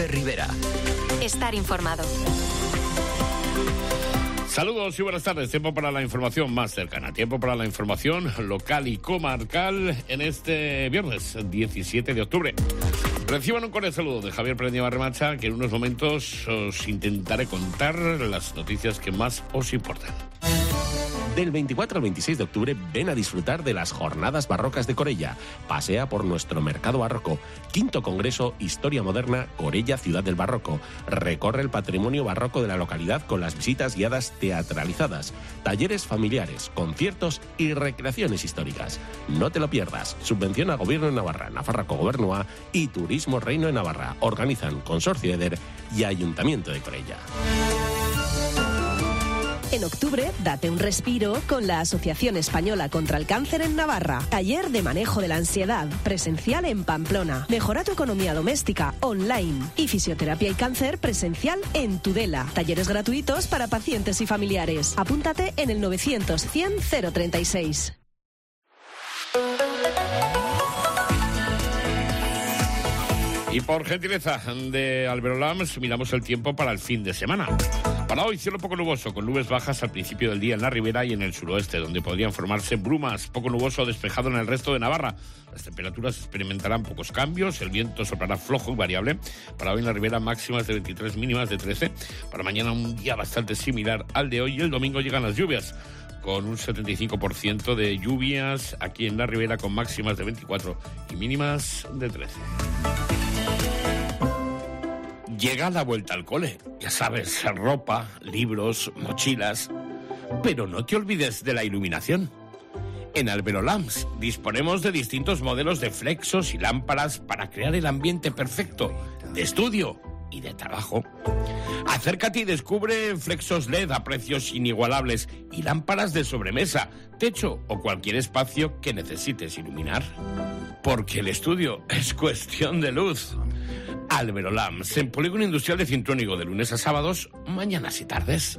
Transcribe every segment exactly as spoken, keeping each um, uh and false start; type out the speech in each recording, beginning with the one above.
Rivera. Estar informado. Saludos y buenas tardes. Tiempo para la información más cercana. Tiempo para la información local y comarcal en este viernes diecisiete de octubre. Reciban un cordial saludo de Javier Pereña Barremacha, que en unos momentos os intentaré contar las noticias que más os importan. Del veinticuatro al veintiséis de octubre ven a disfrutar de las Jornadas Barrocas de Corella. Pasea por nuestro mercado barroco. Quinto Congreso Historia Moderna Corella Ciudad del Barroco. Recorre el patrimonio barroco de la localidad con las visitas guiadas teatralizadas, talleres familiares, conciertos y recreaciones históricas. No te lo pierdas. Subvención a Gobierno de Navarra, Nafarroa Gobernua y Turismo Reino de Navarra. Organizan Consorcio Eder y Ayuntamiento de Corella. En octubre, date un respiro con la Asociación Española contra el Cáncer en Navarra. Taller de manejo de la ansiedad, presencial en Pamplona. Mejora tu economía doméstica, online. Y fisioterapia y cáncer, presencial en Tudela. Talleres gratuitos para pacientes y familiares. Apúntate en el novecientos cien cero treinta y seis. Y por gentileza de Alberolams, miramos el tiempo para el fin de semana. Para hoy, cielo poco nuboso, con nubes bajas al principio del día en la ribera y en el suroeste, donde podrían formarse brumas. Poco nuboso despejado en el resto de Navarra. Las temperaturas experimentarán pocos cambios, el viento soplará flojo y variable. Para hoy en la ribera máximas de veintitrés, mínimas de trece. Para mañana un día bastante similar al de hoy y el domingo llegan las lluvias, con un setenta y cinco por ciento de lluvias aquí en la ribera, con máximas de veinticuatro y mínimas de trece. Llega la vuelta al cole, ya sabes, ropa, libros, mochilas, pero no te olvides de la iluminación. En Alberolams disponemos de distintos modelos de flexos y lámparas para crear el ambiente perfecto de estudio y de trabajo. Acércate y descubre flexos L E D a precios inigualables y lámparas de sobremesa, techo o cualquier espacio que necesites iluminar. Porque el estudio es cuestión de luz. Alberolams, en Polígono Industrial de Cintrónigo, de lunes a sábados, mañanas y tardes.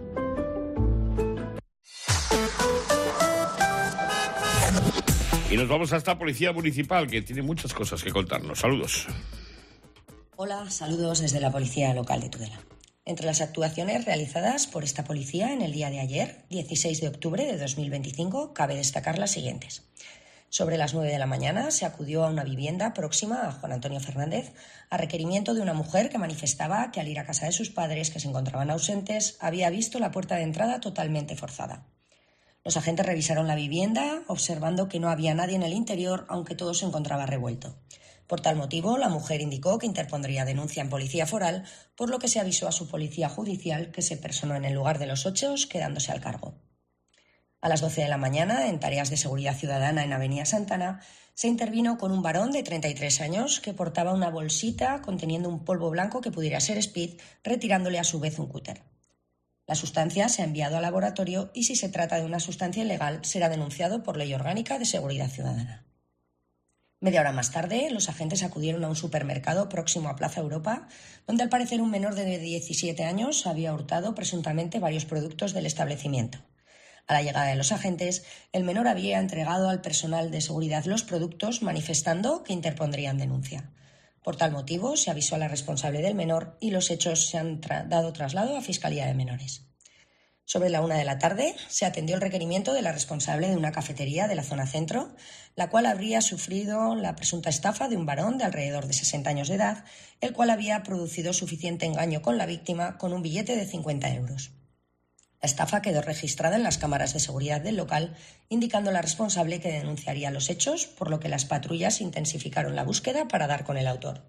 Y nos vamos hasta Policía Municipal, que tiene muchas cosas que contarnos. Saludos. Hola, saludos desde la Policía Local de Tudela. Entre las actuaciones realizadas por esta policía en el día de ayer, dieciséis de octubre de dos mil veinticinco, cabe destacar las siguientes. Sobre las nueve de la mañana se acudió a una vivienda próxima a Juan Antonio Fernández a requerimiento de una mujer que manifestaba que al ir a casa de sus padres, que se encontraban ausentes, había visto la puerta de entrada totalmente forzada. Los agentes revisaron la vivienda, observando que no había nadie en el interior, aunque todo se encontraba revuelto. Por tal motivo, la mujer indicó que interpondría denuncia en policía foral, por lo que se avisó a su policía judicial, que se personó en el lugar de los hechos, quedándose al cargo. A las doce de la mañana, en tareas de seguridad ciudadana en Avenida Santana, se intervino con un varón de treinta y tres años que portaba una bolsita conteniendo un polvo blanco que pudiera ser speed, retirándole a su vez un cúter. La sustancia se ha enviado al laboratorio y, si se trata de una sustancia ilegal, será denunciado por Ley Orgánica de Seguridad Ciudadana. Media hora más tarde, los agentes acudieron a un supermercado próximo a Plaza Europa, donde al parecer un menor de diecisiete años había hurtado presuntamente varios productos del establecimiento. A la llegada de los agentes, el menor había entregado al personal de seguridad los productos, manifestando que interpondrían denuncia. Por tal motivo, se avisó a la responsable del menor y los hechos se han tra- dado traslado a Fiscalía de Menores. Sobre la una de la tarde, se atendió el requerimiento de la responsable de una cafetería de la zona centro, la cual habría sufrido la presunta estafa de un varón de alrededor de sesenta años de edad, el cual había producido suficiente engaño con la víctima con un billete de cincuenta euros. La estafa quedó registrada en las cámaras de seguridad del local, indicando a la responsable que denunciaría los hechos, por lo que las patrullas intensificaron la búsqueda para dar con el autor.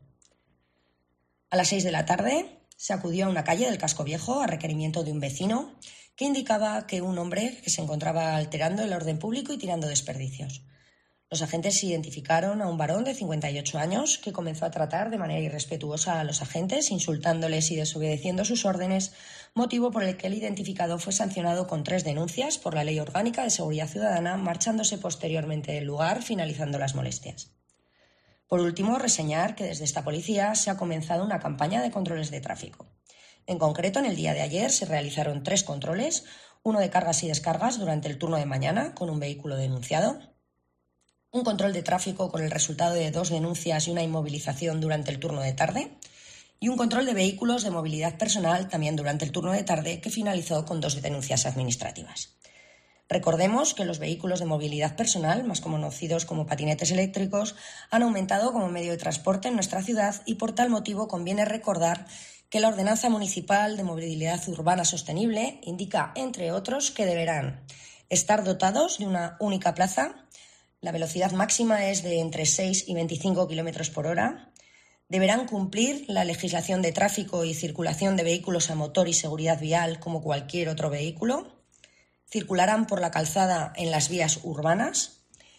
A las seis de la tarde se acudió a una calle del Casco Viejo a requerimiento de un vecino que indicaba que un hombre que se encontraba alterando el orden público y tirando desperdicios. Los agentes identificaron a un varón de cincuenta y ocho años que comenzó a tratar de manera irrespetuosa a los agentes, insultándoles y desobedeciendo sus órdenes, motivo por el que el identificado fue sancionado con tres denuncias por la Ley Orgánica de Seguridad Ciudadana, marchándose posteriormente del lugar, finalizando las molestias. Por último, reseñar que desde esta policía se ha comenzado una campaña de controles de tráfico. En concreto, en el día de ayer se realizaron tres controles, uno de cargas y descargas durante el turno de mañana con un vehículo denunciado, un control de tráfico con el resultado de dos denuncias y una inmovilización durante el turno de tarde, y un control de vehículos de movilidad personal también durante el turno de tarde, que finalizó con dos denuncias administrativas. Recordemos que los vehículos de movilidad personal, más conocidos como patinetes eléctricos, han aumentado como medio de transporte en nuestra ciudad y por tal motivo conviene recordar que la Ordenanza Municipal de Movilidad Urbana Sostenible indica, entre otros, que deberán estar dotados de una única plaza, la velocidad máxima es de entre seis y veinticinco kilómetros por hora, deberán cumplir la legislación de tráfico y circulación de vehículos a motor y seguridad vial como cualquier otro vehículo, circularán por la calzada en las vías urbanas,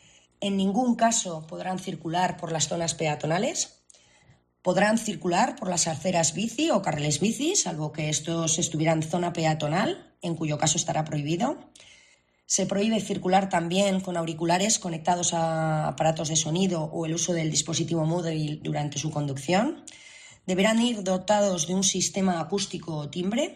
en ningún caso podrán circular por las zonas peatonales, podrán circular por las aceras bici o carriles bici, salvo que estos estuvieran en zona peatonal, en cuyo caso estará prohibido. Se prohíbe circular también con auriculares conectados a aparatos de sonido o el uso del dispositivo móvil durante su conducción. Deberán ir dotados de un sistema acústico o timbre.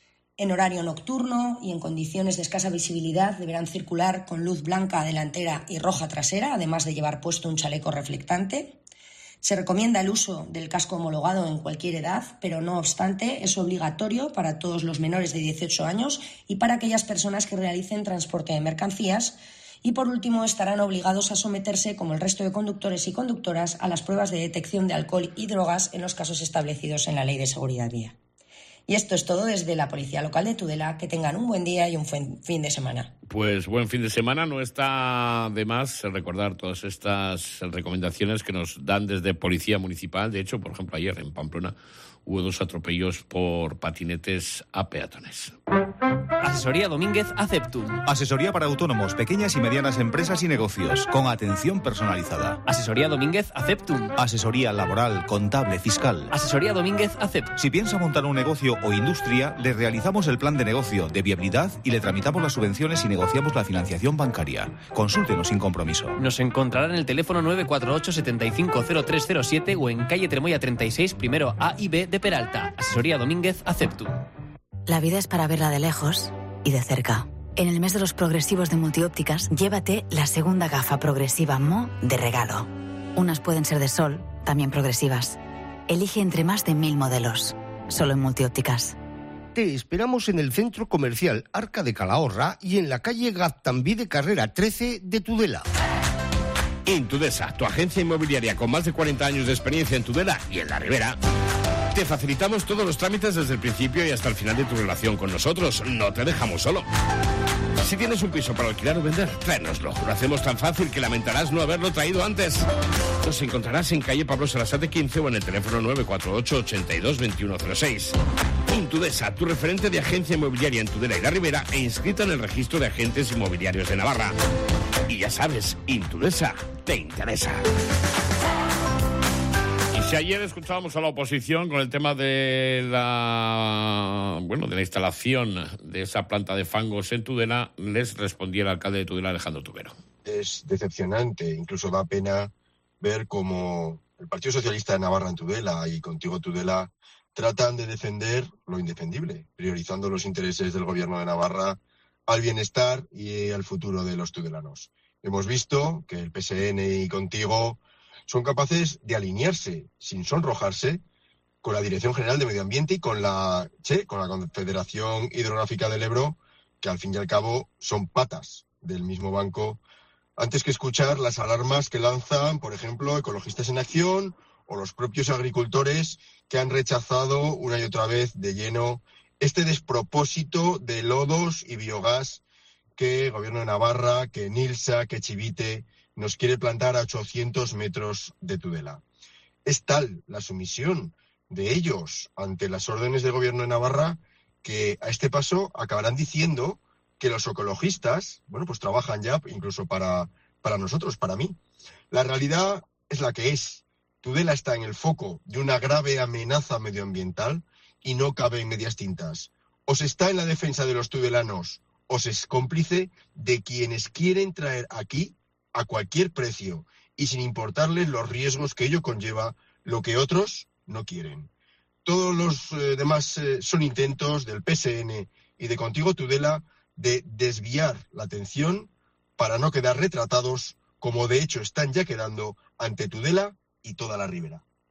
En horario nocturno y en condiciones de escasa visibilidad deberán circular con luz blanca delantera y roja trasera, además de llevar puesto un chaleco reflectante. Se recomienda el uso del casco homologado en cualquier edad, pero no obstante es obligatorio para todos los menores de dieciocho años y para aquellas personas que realicen transporte de mercancías. Y por último estarán obligados a someterse, como el resto de conductores y conductoras, a las pruebas de detección de alcohol y drogas en los casos establecidos en la Ley de Seguridad Vial. Y esto es todo desde la Policía Local de Tudela. Que tengan un buen día y un buen fin de semana. Pues buen fin de semana. No está de más recordar todas estas recomendaciones que nos dan desde Policía Municipal. De hecho, por ejemplo, ayer en Pamplona hubo dos atropellos por patinetes a peatones. Asesoría Domínguez Aceptum. Asesoría para autónomos, pequeñas y medianas empresas y negocios, con atención personalizada. Asesoría Domínguez Aceptum. Asesoría laboral, contable, fiscal. Asesoría Domínguez Aceptum. Si piensa montar un negocio o industria, le realizamos el plan de negocio, de viabilidad y le tramitamos las subvenciones y negociamos la financiación bancaria. Consúltenos sin compromiso. Nos encontrará en el teléfono nueve cuatro ocho, setenta y cinco, cero tres cero siete o en calle Tremoya treinta y seis, primero A y B de Peralta. Asesoría Domínguez Aceptum. La vida es para verla de lejos y de cerca. En el mes de los progresivos de Multiópticas, llévate la segunda gafa progresiva M O de regalo. Unas pueden ser de sol, también progresivas. Elige entre más de mil modelos. Solo en Multiópticas. Te esperamos en el centro comercial Arca de Calahorra y en la calle Gaztambí de Carrera trece de Tudela. Intudesa, tu agencia inmobiliaria con más de cuarenta años de experiencia en Tudela y en la Ribera. Te facilitamos todos los trámites desde el principio y hasta el final de tu relación con nosotros. No te dejamos solo. Si tienes un piso para alquilar o vender, tráenoslo. Lo hacemos tan fácil que lamentarás no haberlo traído antes. Nos encontrarás en calle Pablo Sarasate quince o en el teléfono nueve cuatro ocho, ochenta y dos, veintiuno cero seis. Intudesa, tu referente de agencia inmobiliaria en Tudela y la Ribera e inscrita en el registro de agentes inmobiliarios de Navarra. Y ya sabes, Intudesa te interesa. Si ayer escuchábamos a la oposición con el tema de la bueno de la instalación de esa planta de fangos en Tudela, les respondía el alcalde de Tudela, Alejandro Tubero. Es decepcionante, incluso da pena ver cómo el Partido Socialista de Navarra en Tudela y Contigo Tudela tratan de defender lo indefendible, priorizando los intereses del Gobierno de Navarra al bienestar y al futuro de los tudelanos. Hemos visto que el P S N y Contigo son capaces de alinearse sin sonrojarse con la Dirección General de Medio Ambiente y con la Che, con la Confederación Hidrográfica del Ebro, que al fin y al cabo son patas del mismo banco, antes que escuchar las alarmas que lanzan, por ejemplo, Ecologistas en Acción o los propios agricultores que han rechazado una y otra vez de lleno este despropósito de lodos y biogás que el Gobierno de Navarra, que Nilsa, que Chivite nos quiere plantar a ochocientos metros de Tudela. Es tal la sumisión de ellos ante las órdenes del Gobierno de Navarra que a este paso acabarán diciendo que los ecologistas, bueno, pues trabajan ya incluso para, para nosotros, para mí. La realidad es la que es. Tudela está en el foco de una grave amenaza medioambiental y no cabe en medias tintas. O se está en la defensa de los tudelanos o se es cómplice de quienes quieren traer aquí a cualquier precio y sin importarles los riesgos que ello conlleva, lo que otros no quieren. Todos los eh, demás eh, son intentos del P S N y de Contigo Tudela de desviar la atención para no quedar retratados, como de hecho están ya quedando ante Tudela y toda la Ribera.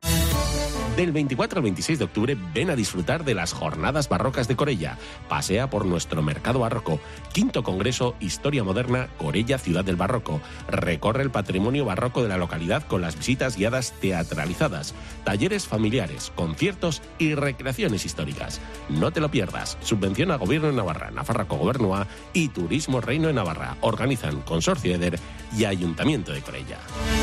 Del veinticuatro al veintiséis de octubre ven a disfrutar de las Jornadas Barrocas de Corella. Pasea por nuestro mercado barroco. Quinto Congreso Historia Moderna Corella Ciudad del Barroco. Recorre el patrimonio barroco de la localidad con las visitas guiadas teatralizadas, talleres familiares, conciertos y recreaciones históricas. No te lo pierdas. Subvención a Gobierno de Navarra, Nafarroako Gobernua y Turismo Reino de Navarra. Organizan Consorcio Eder y Ayuntamiento de Corella.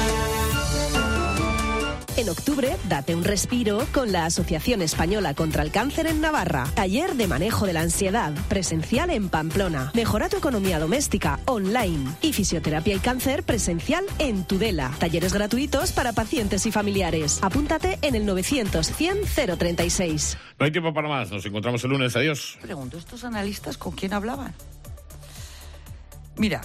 En octubre, date un respiro con la Asociación Española contra el Cáncer en Navarra. Taller de manejo de la ansiedad, presencial en Pamplona. Mejora tu economía doméstica, online. Y fisioterapia y cáncer, presencial en Tudela. Talleres gratuitos para pacientes y familiares. Apúntate en el novecientos cien cero treinta y seis. No hay tiempo para más. Nos encontramos el lunes. Adiós. Pregunto, ¿estos analistas con quién hablaban? Mira,